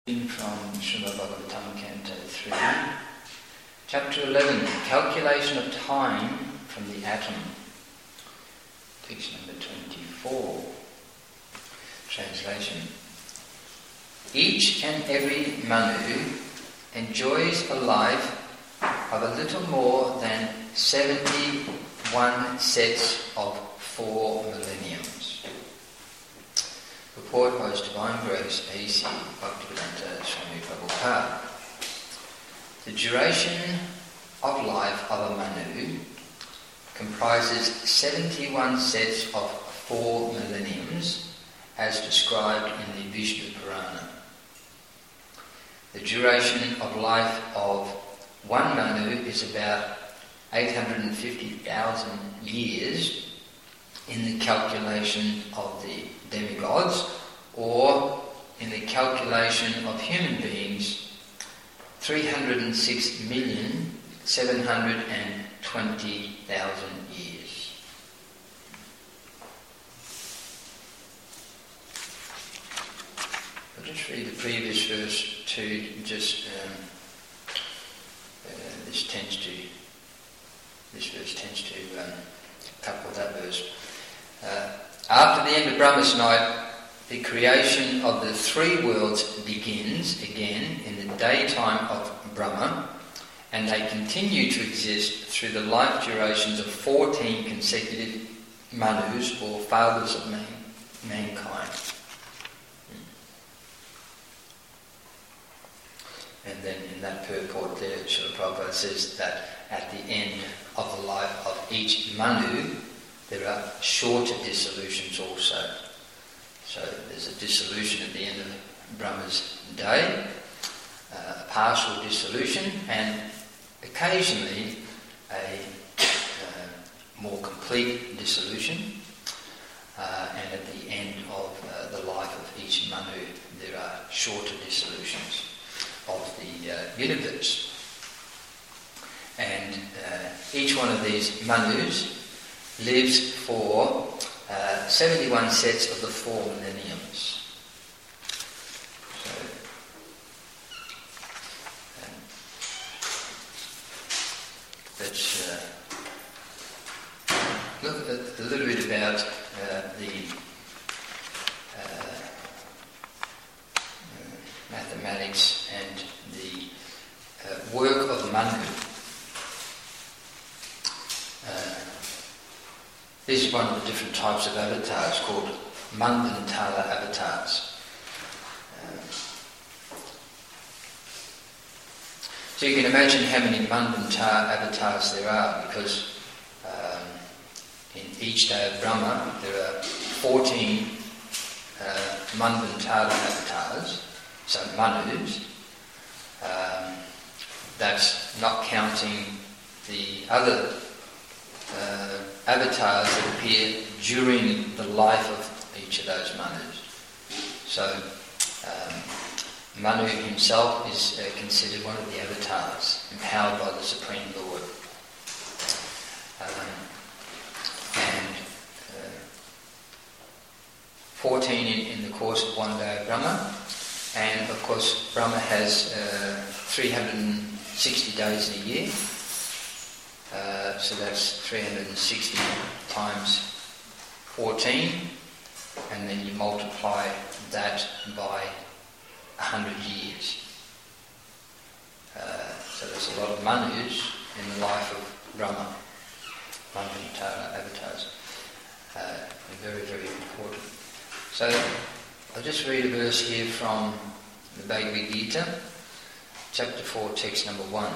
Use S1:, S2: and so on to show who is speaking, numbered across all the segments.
S1: From Srimad Bhagavatam, Canto 3, Chapter 11, Calculation of Time from the Atom, text number 24, translation. Each and every Manu enjoys a life of a little more than 71 sets of 4 millenniums. Purport by His Divine Grace A.C. Bhaktivedanta Swami Prabhupada. The duration of life of a Manu comprises 71 sets of 4 millenniums as described in the Vishnu Purana. The duration of life of one Manu is about 850,000 years in the calculation of the demigods, or in the calculation of human beings, 306,720,000 years. I'll just read the previous verse to just this verse tends to couple that verse. After the end of Brahma's night, the creation of the 3 worlds begins again in the daytime of Brahma, and they continue to exist through the life durations of 14 consecutive Manus, or fathers of mankind. And then in that purport there, Srila Prabhupada says that at the end of the life of each Manu, there are shorter dissolutions also. So there's a dissolution at the end of Brahma's day, a partial dissolution, and occasionally a more complete dissolution. And at the end of the life of each Manu, there are shorter dissolutions of the universe. And each one of these Manus lives for 71 sets of the 4 millenniums. So, let's look a little bit about the mathematics and the work of Manu. This is one of the different types of avatars called Manvantara avatars. So you can imagine how many Manvantara avatars there are, because in each day of Brahma there are 14 Manvantara avatars, so Manus. That's not counting the other avatars that appear during the life of each of those Manus. So Manu himself is considered one of the avatars, empowered by the Supreme Lord. And 14 in the course of one day of Brahma. And of course Brahma has 360 days in a year. So that's 360 times 14, and then you multiply that by 100 years. So there's a lot of Manus in the life of Brahma, Manvantara avatars. Very, very important. So I'll just read a verse here from the Bhagavad Gita, chapter 4, text number 1.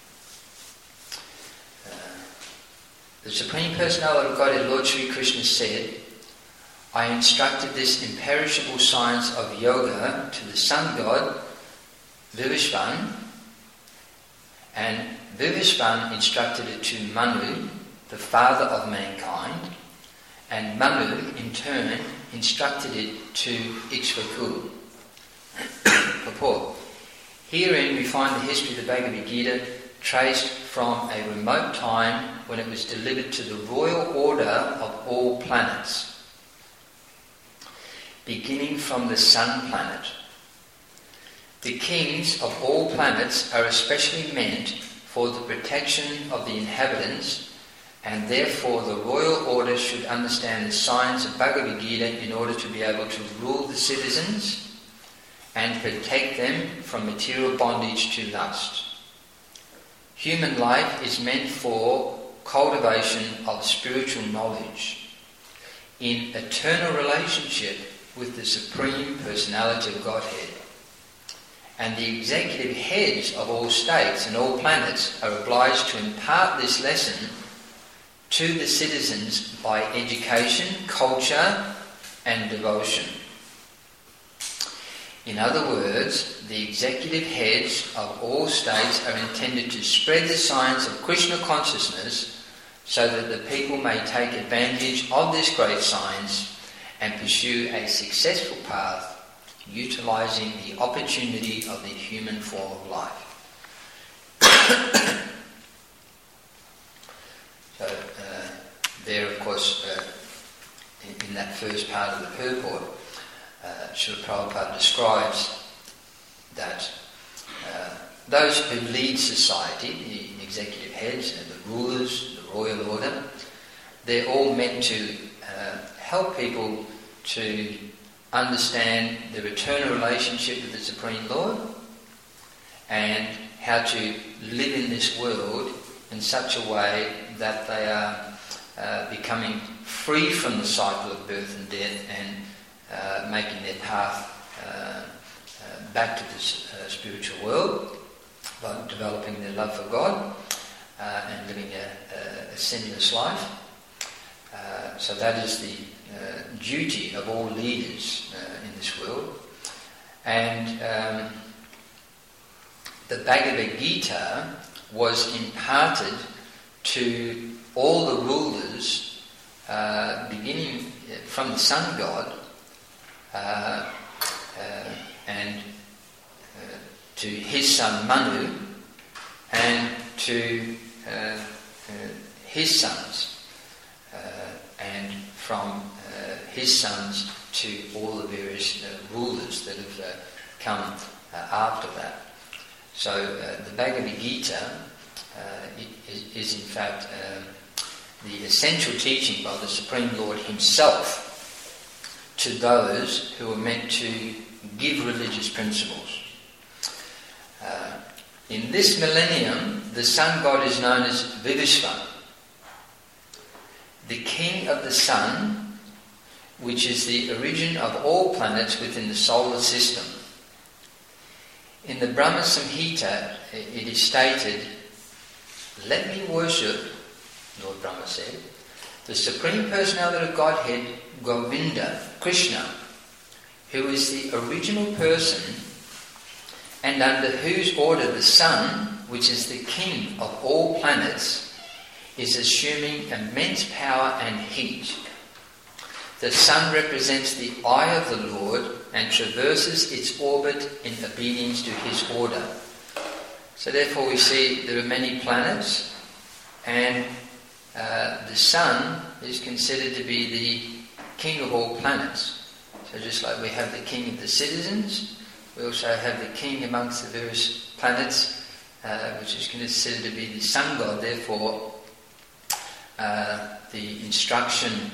S1: The Supreme Personality of Godhead, Lord Sri Krishna, said, I instructed this imperishable science of yoga to the sun god Vivishvan, and Vivishvan instructed it to Manu, the father of mankind, and Manu in turn instructed it to Ikshvaku. Purport. Herein we find the history of the Bhagavad Gita traced from a remote time when it was delivered to the royal order of all planets, beginning from the sun planet. The kings of all planets are especially meant for the protection of the inhabitants, and therefore the royal order should understand the science of Bhagavad Gita in order to be able to rule the citizens and protect them from material bondage to lust. Human life is meant for cultivation of spiritual knowledge in eternal relationship with the Supreme Personality of Godhead. And the executive heads of all states and all planets are obliged to impart this lesson to the citizens by education, culture, and devotion. In other words, the executive heads of all states are intended to spread the science of Krishna consciousness so that the people may take advantage of this great science and pursue a successful path, utilizing the opportunity of the human form of life. So there, of course, in that first part of the purport, Srila Prabhupada describes that those who lead society, the executive heads and the rulers, the royal order, they're all meant to help people to understand their eternal relationship with the Supreme Lord and how to live in this world in such a way that they are becoming free from the cycle of birth and death and making their path back to this spiritual world by developing their love for God and living a sinless life. So that is the duty of all leaders in this world. And the Bhagavad Gita was imparted to all the rulers beginning from the sun god and to his son Manu and to his sons and from his sons to all the various rulers that have come after that. So the Bhagavad Gita is in fact the essential teaching by the Supreme Lord himself to those who are meant to give religious principles. In this millennium, the sun god is known as Vivishvan, the king of the sun, which is the origin of all planets within the solar system. In the Brahma Samhita, it is stated, "Let me worship," Lord Brahma said, "the Supreme Personality of Godhead, Govinda, Krishna, who is the original person and under whose order the sun, which is the king of all planets, is assuming immense power and heat. The sun represents the eye of the Lord and traverses its orbit in obedience to his order." So therefore we see there are many planets, and the sun is considered to be the king of all planets. So just like we have the king of the citizens, we also have the king amongst the various planets, which is considered to be the sun god. Therefore, the instruction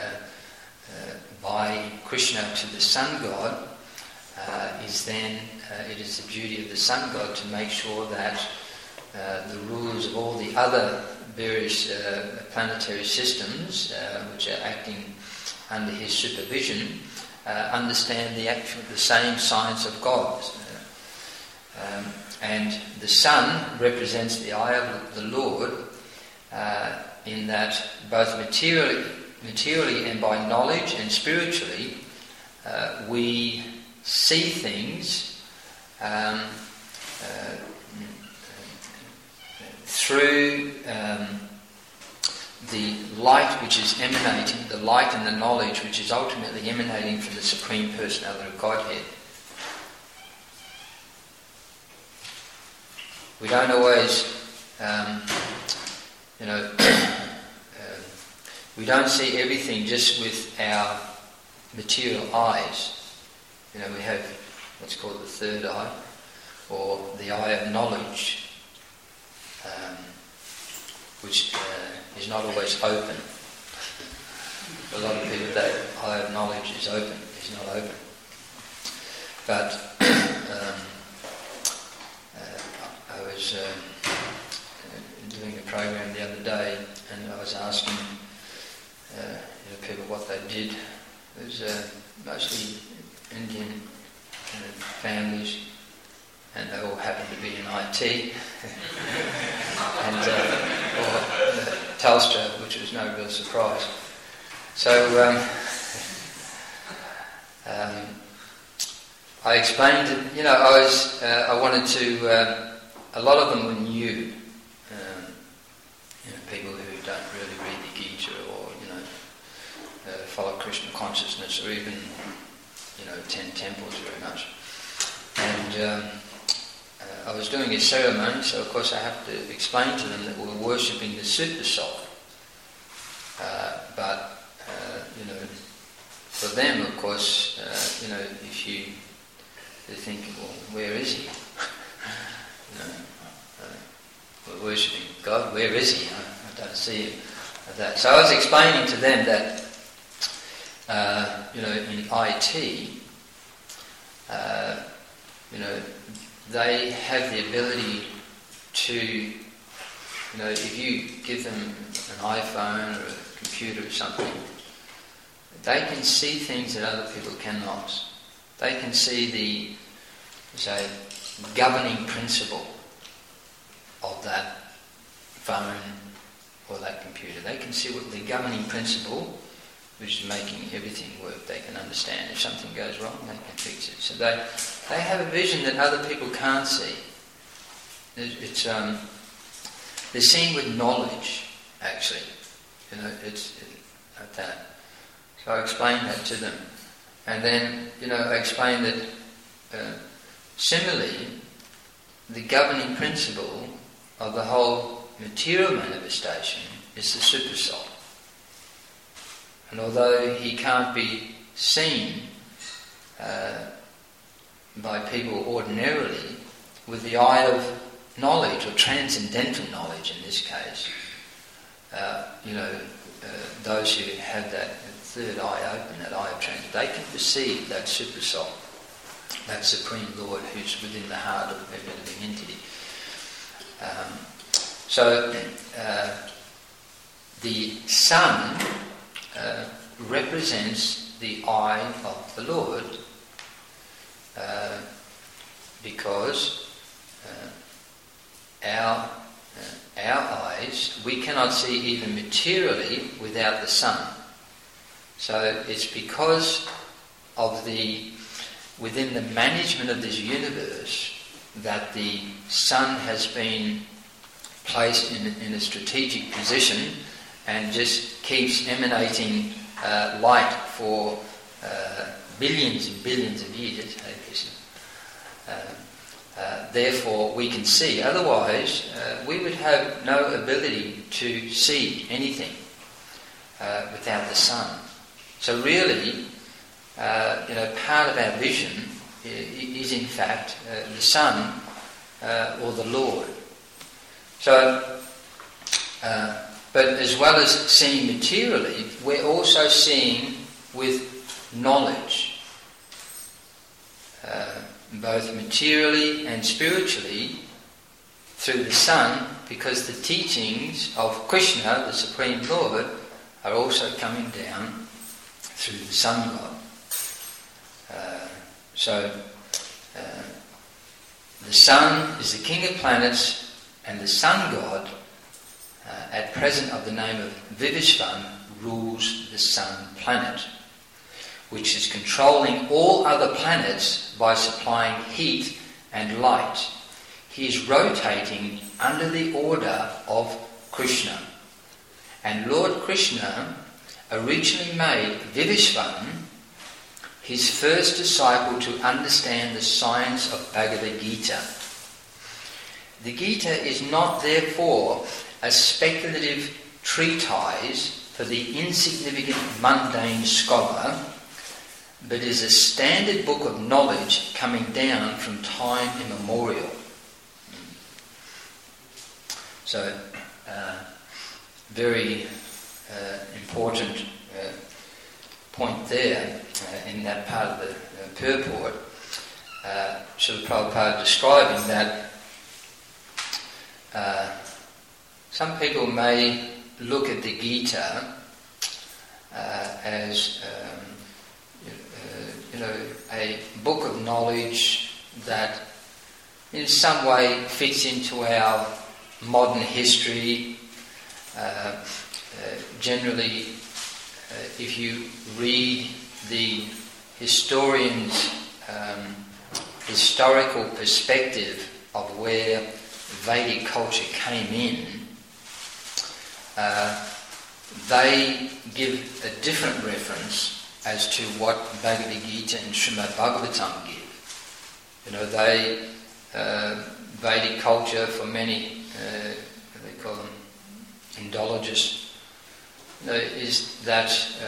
S1: by Krishna to the sun god is then, it is the duty of the sun god to make sure that the rulers of all the other various planetary systems which are acting under his supervision understand the same science of God. And the sun represents the eye of the Lord in that both materially and by knowledge and spiritually we see things through the light which is emanating, the light and the knowledge which is ultimately emanating from the Supreme Personality of Godhead. We don't always, we don't see everything just with our material eyes. We have what's called the third eye, or the eye of knowledge, which is not always open. For a lot of people, that eye of knowledge is open, is not open. But I was doing a program the other day, and I was asking people what they did. It was mostly Indian families, and they all happened to be in IT, and or Telstra, which was no real surprise. So I explained that, I wanted to. A lot of them were new, people who don't really read the Gita or follow Krishna consciousness, or even attend temples very much. And I was doing a ceremony, so of course I have to explain to them that we're worshipping the super soul. But for them, of course, if they're thinking, well, where is he? We're worshipping God. Where is he? I don't see him. That. So I was explaining to them that, in IT, they have the ability to, if you give them an iPhone or a computer or something, they can see things that other people cannot. They can see the, say, governing principle of that phone or that computer. They can see what the governing principle, which is making everything work, they can understand. If something goes wrong, they can fix it. So they have a vision that other people can't see. It's they're seeing with knowledge, actually. It's like that. So I explained that to them. And then, I explained that similarly, the governing principle of the whole material manifestation is the super soul. And although he can't be seen by people ordinarily with the eye of knowledge, or transcendental knowledge in this case, those who have that third eye open, that eye of transcendental, they can perceive that super soul, that Supreme Lord who's within the heart of every living entity. The sun represents the eye of the Lord, because our eyes, we cannot see even materially without the sun. So it's because of within the management of this universe, that the sun has been placed in a strategic position and just keeps emanating light for billions and billions of years. Therefore we can see. Otherwise we would have no ability to see anything without the sun. So really, part of our vision is in fact the sun or the Lord. So, but as well as seeing materially, we're also seeing with knowledge, both materially and spiritually, through the sun, because the teachings of Krishna, the Supreme Lord, are also coming down through the Sun God. The Sun is the king of planets, and the Sun God, at present of the name of Vivishvan, rules the Sun planet, which is controlling all other planets by supplying heat and light. He is rotating under the order of Krishna. And Lord Krishna originally made Vivishvan his first disciple to understand the science of Bhagavad Gita. The Gita is not therefore a speculative treatise for the insignificant mundane scholar, but is a standard book of knowledge coming down from time immemorial. So, very important point there in that part of the purport. Srila Prabhupada describing that some people may look at the Gita as a book of knowledge that in some way fits into our modern history. Generally, if you read the historian's historical perspective of where Vedic culture came in, they give a different reference as to what Bhagavad Gita and Srimad Bhagavatam give. They Vedic culture for many, they call them Indologists, is that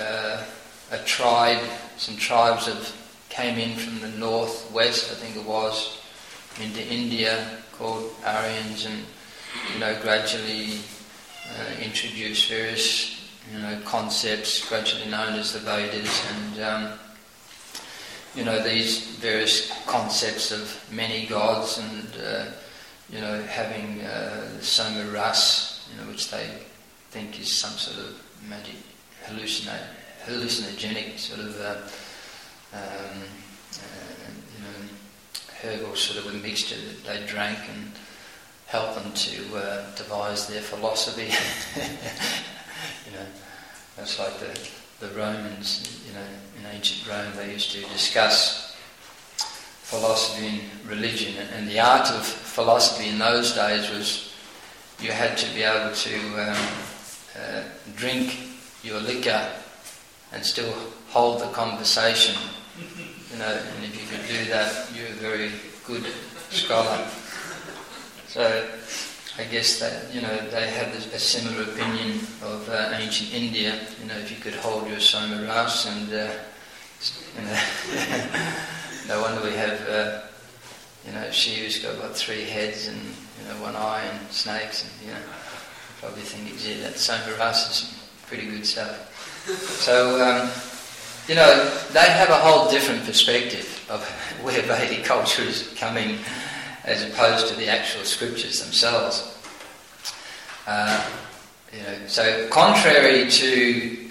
S1: some tribes came in from the northwest, I think it was, into India, called Aryans, and gradually introduced various concepts, gradually known as the Vedas, and these various concepts of many gods, and having Soma Ras, which they think is some sort of magic hallucinogenic sort of herbal sort of a mixture that they drank and helped them to devise their philosophy. That's like the Romans, in ancient Rome, they used to discuss philosophy and religion, and the art of philosophy in those days was you had to be able to drink your liquor and still hold the conversation, and if you could do that, you're a very good scholar. So I guess that they had a similar opinion of ancient India. If you could hold your Soma Ras, and no wonder we have Shiva's got 3 heads and one eye and snakes, and you probably think, gee, that Soma Ras is pretty good stuff. So they have a whole different perspective of where Vedic culture is coming, as opposed to the actual scriptures themselves. So contrary to,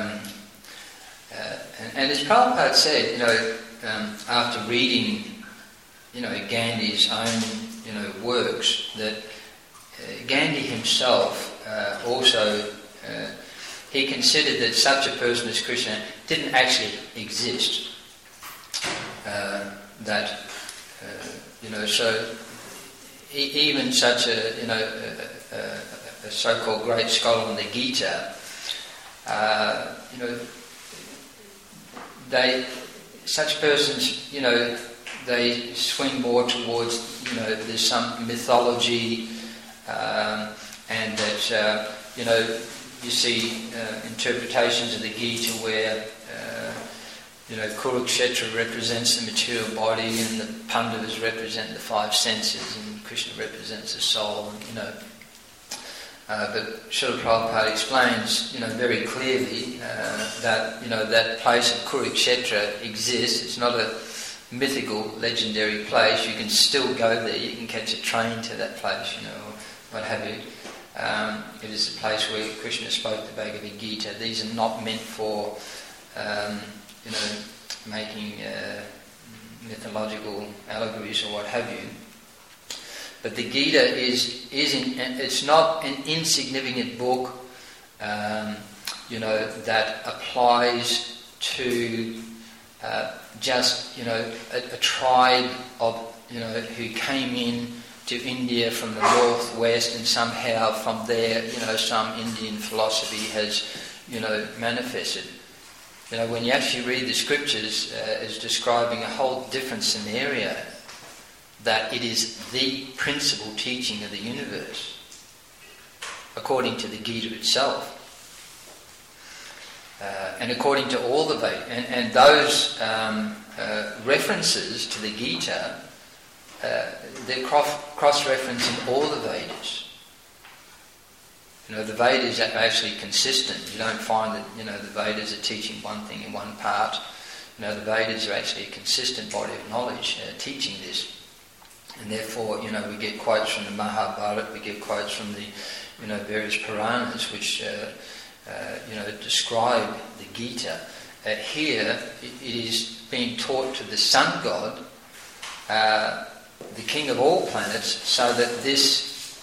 S1: and as Prabhupada said, after reading, Gandhi's own, works, that Gandhi himself also, he considered that such a person as Krishna didn't actually exist. So even such a so-called great scholar on the Gita, such persons, they swing more towards, there's some mythology, and that, you see interpretations of the Gita where, Kurukshetra represents the material body, and the Pandavas represent the 5 senses, and Krishna represents the soul, but Srila Prabhupada explains, very clearly that, that place of Kurukshetra exists. It's not a mythical, legendary place. You can still go there. You can catch a train to that place, or what have you. It is the place where Krishna spoke the Bhagavad Gita. These are not meant for, making mythological allegories or what have you. But the Gita it's not an insignificant book, that applies to just, a tribe of, who came in to India from the northwest, and somehow from there, some Indian philosophy has, manifested. When you actually read the scriptures, it's describing a whole different scenario, that it is the principal teaching of the universe, according to the Gita itself. and according to all the Vedas. And those references to the Gita, they're cross-referencing all the Vedas. The Vedas are actually consistent. You don't find that, the Vedas are teaching one thing in one part. The Vedas are actually a consistent body of knowledge teaching this. And therefore, we get quotes from the Mahabharata, we get quotes from the, various Puranas which, describe the Gita. Here, it is being taught to the sun god, the king of all planets, so that this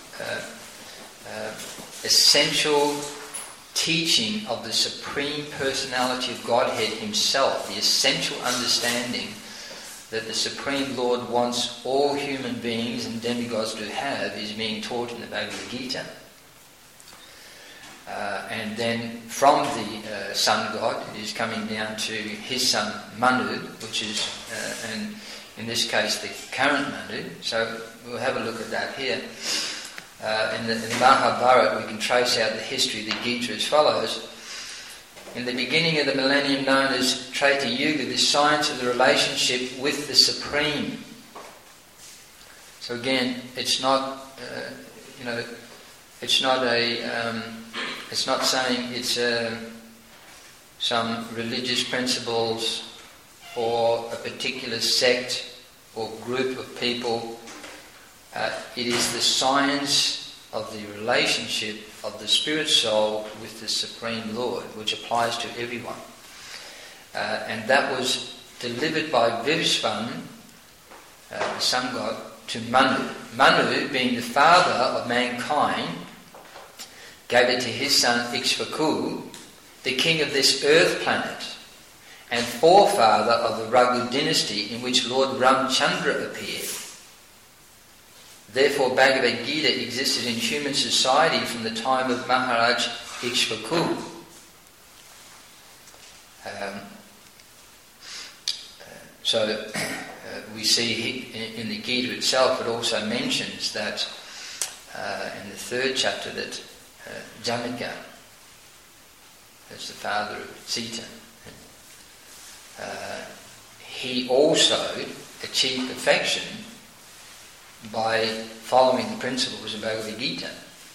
S1: essential teaching of the Supreme Personality of Godhead Himself, the essential understanding that the Supreme Lord wants all human beings and demigods to have, is being taught in the Bhagavad Gita. And then from the sun god, it is coming down to his son Manu, which is, and in this case, the current Manu. So we'll have a look at that here. In the Mahabharata, we can trace out the history of the Gita as follows. In the beginning of the millennium known as Treta Yuga, the science of the relationship with the Supreme. So again, it's not, it's not saying it's some religious principles or a particular sect or group of people. It is the science of the relationship of the spirit soul with the Supreme Lord, which applies to everyone. And that was delivered by Vivsvan, the sun god, to Manu. Manu, being the father of mankind, gave it to his son Ikshvaku, the king of this earth planet, and forefather of the Raghu dynasty in which Lord Ramchandra appeared. Therefore, Bhagavad Gita existed in human society from the time of Maharaj Ikshvaku. So we see in the Gita itself, it also mentions that in the 3rd chapter that Janaka, that's the father of Sita, he also achieved perfection by following the principles of Bhagavad Gita.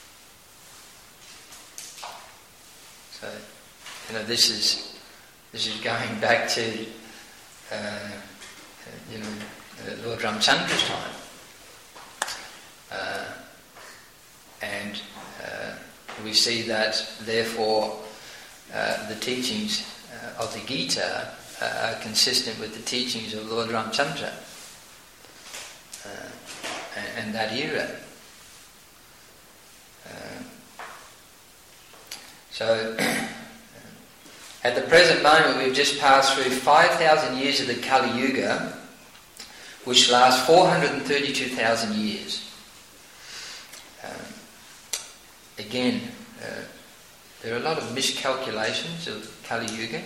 S1: So, this is going back to Lord Ramchandra's time, and we see that therefore the teachings of the Gita are consistent with the teachings of Lord Ramchandra. And that era. So, at the present moment, we've just passed through 5,000 years of the Kali Yuga, which lasts 432,000 years. Again, there are a lot of miscalculations of Kali Yuga.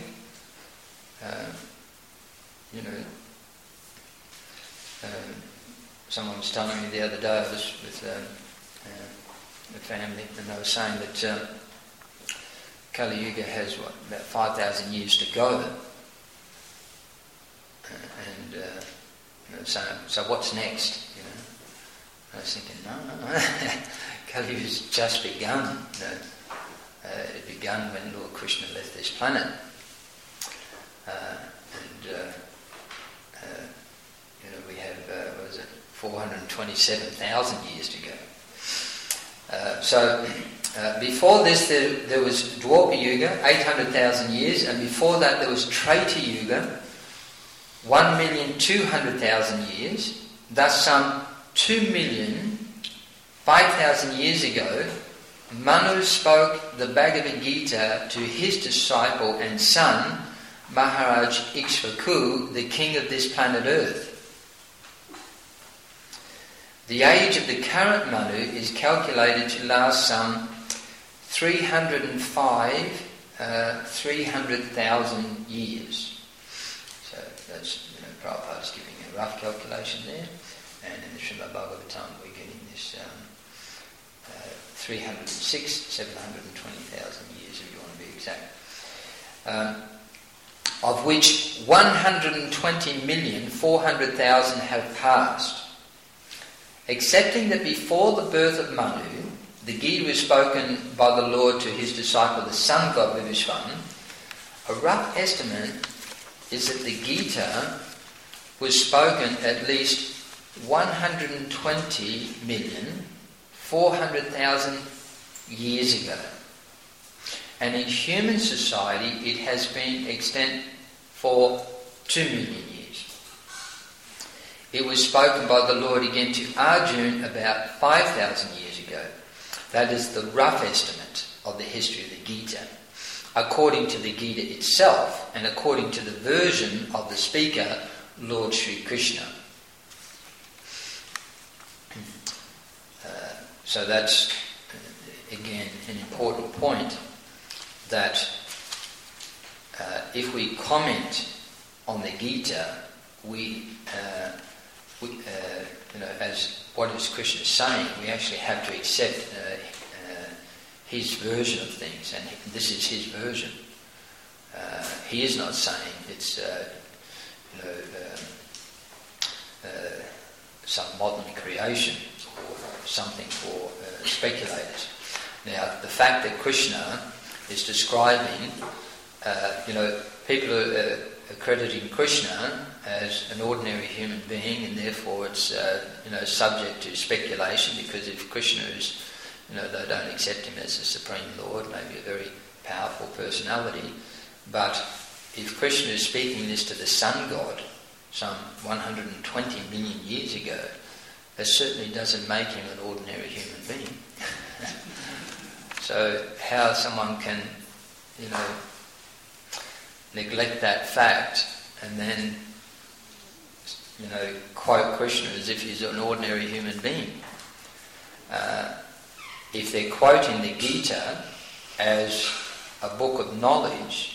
S1: Someone was telling me the other day, I was with a family, and they were saying that Kali Yuga has about 5,000 years to go, and so what's next? I was thinking, no, Kali Yuga's just begun. It began when Lord Krishna left this planet, we have 427,000 years to go. Before this there was Dwapara Yuga, 800,000 years, and before that there was Treta Yuga, 1,200,000 years. Thus some 2,005,000 years ago, Manu spoke the Bhagavad Gita to his disciple and son, Maharaj Ikshvaku, the king of this planet Earth. The age of the current Manu is calculated to last some 300,000 years. So that's, Prabhupada's giving a rough calculation there, and in the Srimad Bhagavatam we're getting this 720,000 years, if you want to be exact. of which 120,400,000 have passed. Accepting that before the birth of Manu, the Gita was spoken by the Lord to his disciple, the sun god Vivishvan, a rough estimate is that the Gita was spoken at least 120,400,000 years ago. And in human society it has been extant for 2 million years. It was spoken by the Lord again to Arjuna about 5,000 years ago. That is the rough estimate of the history of the Gita, according to the Gita itself and according to the version of the speaker, Lord Sri Krishna. So that's, again, an important point, that if we comment on the Gita, as what is Krishna saying, we actually have to accept his version of things, and this is his version. He is not saying it's some modern creation or something for speculators. Now, the fact that Krishna is describing, people are accrediting Krishna as an ordinary human being, and therefore it's subject to speculation, because if Krishna is, they don't accept him as the Supreme Lord, maybe a very powerful personality, but if Krishna is speaking this to the sun god some 120 million years ago, that certainly doesn't make him an ordinary human being. So how someone can, neglect that fact and then, quote Krishna as if he's an ordinary human being. If they're quoting the Gita as a book of knowledge,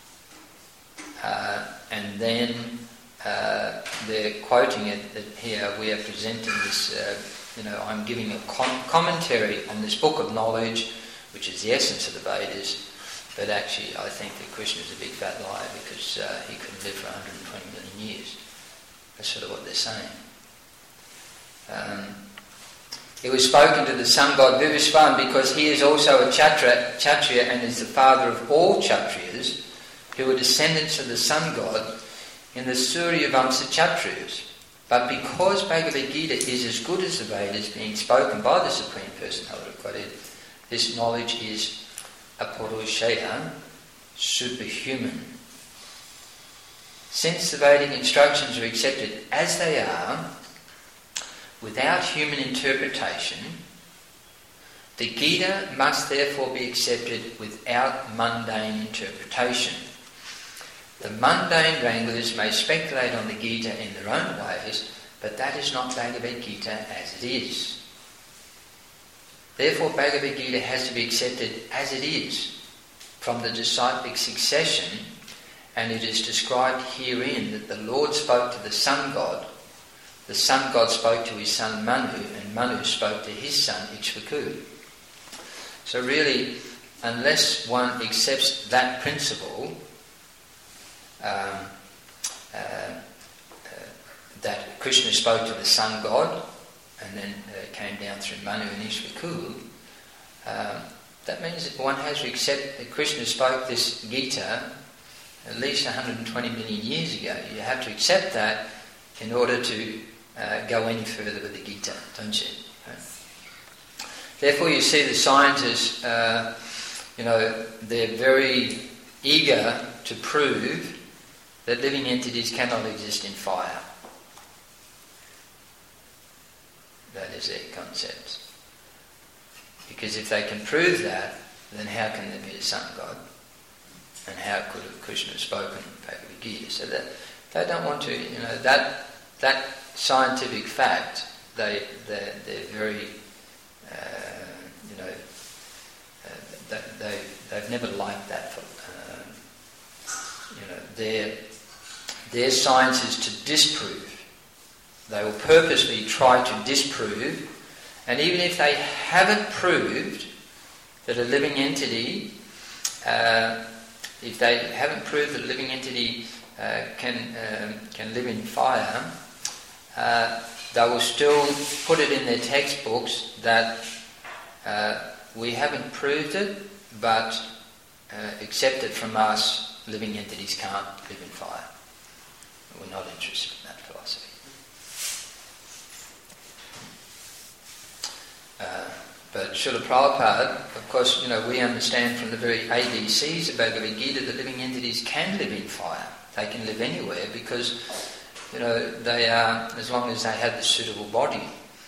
S1: and then they're quoting it that here we are presenting this, I'm giving a commentary on this book of knowledge, which is the essence of the Vedas, but actually I think that Krishna is a big fat liar, because he couldn't live for 120 million years. That's sort of what they're saying. It was spoken to the sun god Vivishvan because he is also a Kshatriya and is the father of all Kshatriyas who are descendants of the sun god in the Surya Vamsa Kshatriyas. But because Bhagavad Gita is as good as the Vedas, being spoken by the Supreme Personality of Godhead, this knowledge is apurushaya, superhuman. Since the Vedic instructions are accepted as they are, without human interpretation, the Gita must therefore be accepted without mundane interpretation. The mundane wranglers may speculate on the Gita in their own ways, but that is not Bhagavad Gita as it is. Therefore, Bhagavad Gita has to be accepted as it is, from the disciplic succession, and it is described herein that the Lord spoke to the sun god spoke to his son Manu, and Manu spoke to his son Ikshvaku. So really, unless one accepts that principle, that Krishna spoke to the sun god, and then came down through Manu and Ikshvaku, that means that one has to accept that Krishna spoke this Gita at least 120 million years ago. You have to accept that in order to go any further with the Gita, don't you? Therefore you see the scientists, they're very eager to prove that living entities cannot exist in fire. That is their concept. Because if they can prove that, then how can there be a sun god? And how could Krishna have spoken Bhagavad Gita? So that they don't want to, that scientific fact, they're very, they've never liked that. Their science is to disprove. They will purposely try to disprove, and even if they haven't proved that a living entity if they haven't proved that a living entity can live in fire, they will still put it in their textbooks that we haven't proved it, but accept it from us, living entities can't live in fire. We're not interested in that philosophy. But Srila Prabhupada, of course, we understand from the very ABCs of Bhagavad Gita that living entities can live in fire. They can live anywhere because, they are, as long as they have the suitable body.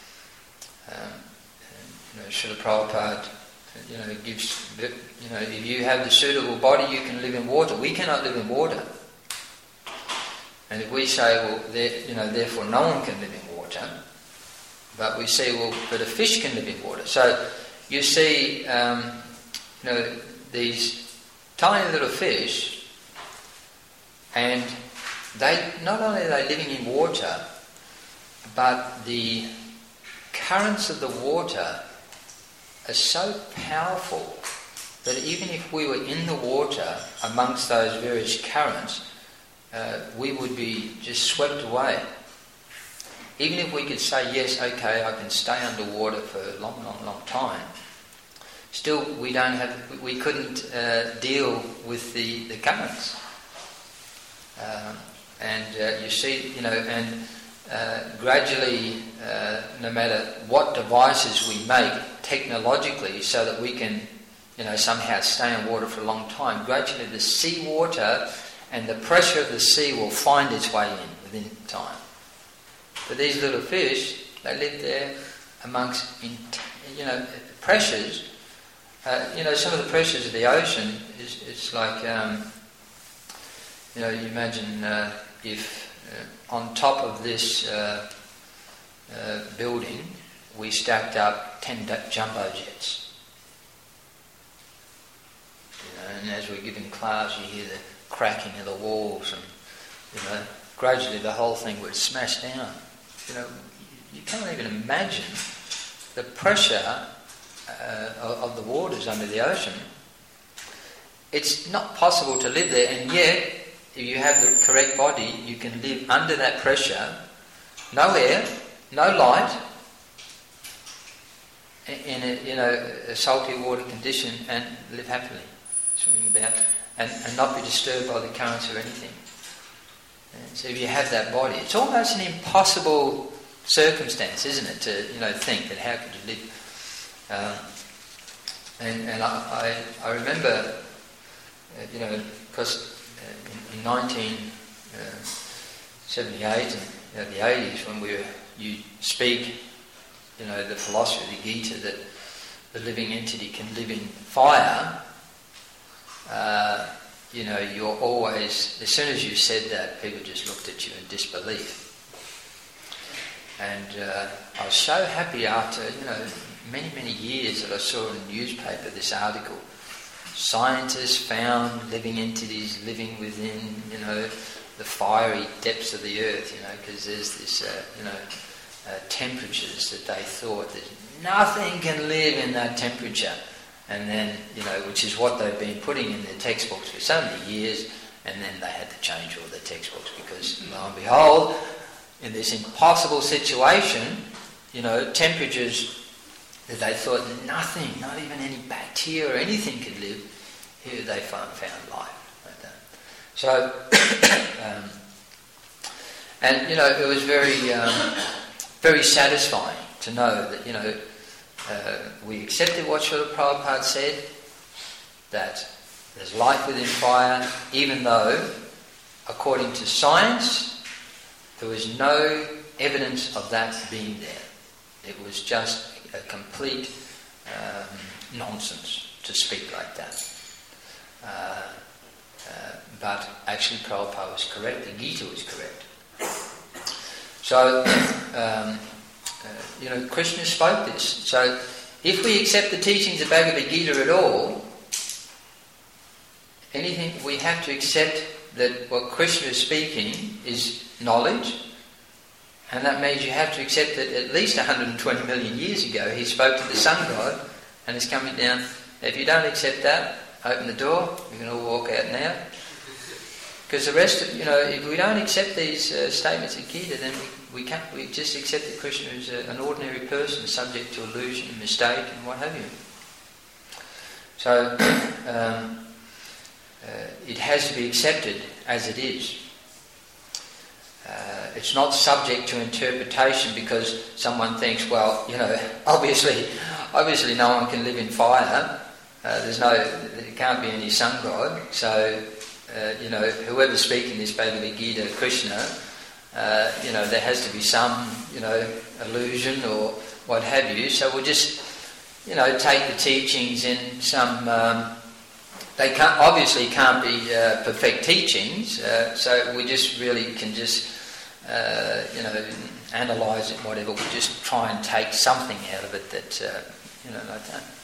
S1: Srila Prabhupada, gives, if you have the suitable body, you can live in water. We cannot live in water. And if we say, well, therefore no one can live in water, but we say, well, but a fish can live in water. So you see, these tiny little fish, and they not only are they living in water, but the currents of the water are so powerful that even if we were in the water amongst those various currents, we would be just swept away. Even if we could say, yes, okay, I can stay underwater for a long, long, long time, still we couldn't deal with the currents. You see, and gradually, no matter what devices we make technologically so that we can, somehow stay in water for a long time, gradually the seawater and the pressure of the sea will find its way in within time. But these little fish, they live there amongst, pressures. Some of the pressures of the ocean it's like, you imagine if on top of this building we stacked up 10 jumbo jets. And as we're giving class, you hear the cracking of the walls, and gradually the whole thing would smash down. You can't even imagine the pressure of the waters under the ocean. It's not possible to live there, and yet, if you have the correct body, you can live under that pressure, no air, no light, in a salty water condition, and live happily, swimming about, and not be disturbed by the currents or anything. And so if you have that body, it's almost an impossible circumstance, isn't it, to think that how could you live? And I remember, because in 1978 and the 80s, when you speak, the philosophy of the Gita that the living entity can live in fire. You're always, as soon as you said that, people just looked at you in disbelief. And I was so happy after, many, many years that I saw in the newspaper this article. Scientists found living entities living within, the fiery depths of the earth, because there's this, temperatures that they thought that nothing can live in that temperature. And then, which is what they've been putting in their textbooks for so many years, and then they had to change all their textbooks because, lo and behold, in this impossible situation, temperatures that they thought nothing, not even any bacteria or anything could live, here they found life like that. So, it was very, very satisfying to know that, we accepted what Srila Prabhupada said, that there's life within fire, even though, according to science, there was no evidence of that being there. It was just a complete nonsense to speak like that. But actually Prabhupada was correct, the Gita was correct. So, Krishna spoke this. So, if we accept the teachings of Bhagavad Gita at all, anything, we have to accept that what Krishna is speaking is knowledge, and that means you have to accept that at least 120 million years ago he spoke to the sun god and is coming down. If you don't accept that, open the door. We can all walk out now. Because the rest of, if we don't accept these statements of Gita, then we just accept that Krishna is an ordinary person subject to illusion and mistake and what have you. So it has to be accepted as it is. It's not subject to interpretation because someone thinks, well, obviously no one can live in fire. There can't be any sun god. So, whoever's speaking this Bhagavad Gita, Krishna, there has to be some, illusion or what have you. So we'll just, take the teachings in some. They can't be perfect teachings. So we just really can just, analyse it, whatever. We just try and take something out of it that, like that.